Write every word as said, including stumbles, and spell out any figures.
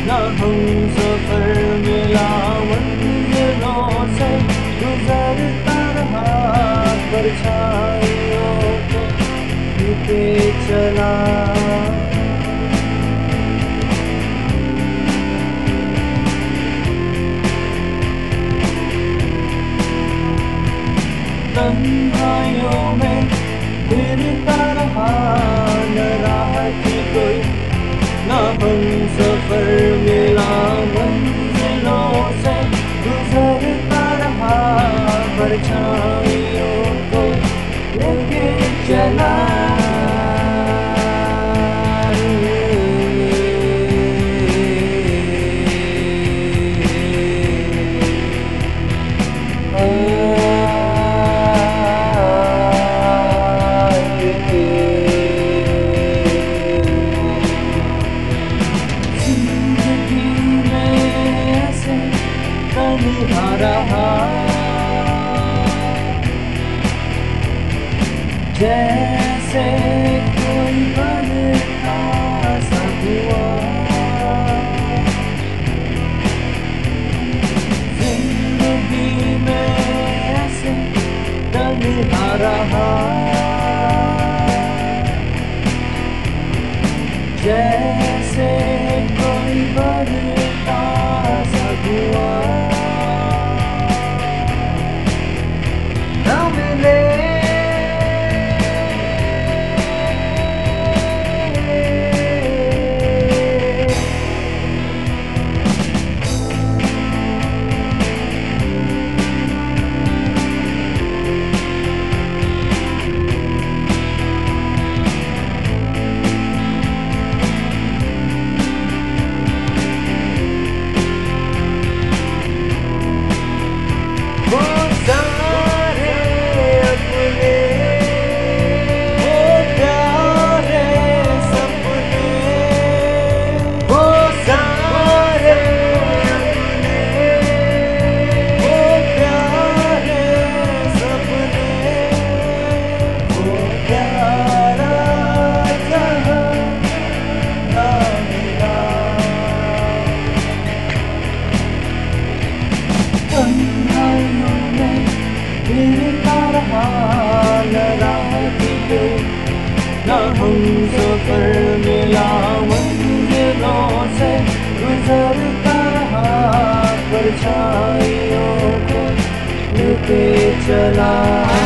ना हम सफर मिला मंजिलों से गुजरता रहा परछाइयों को बीते चला। तन्हाइयों में फिरता रहा न राह की कोई, ना हम सफर मिला मंजिलों से गुजरता रहा परछाइयों को लेके चला। आ रहा जैसे कोई बदला सा हुआ, जिंदगी में ऐसे तन्हा रहा जैसे कोई बदला सा हुआ। ना हम सफर मिला मंजिलों से गुजरता रहा परछाइयों को लेके चला।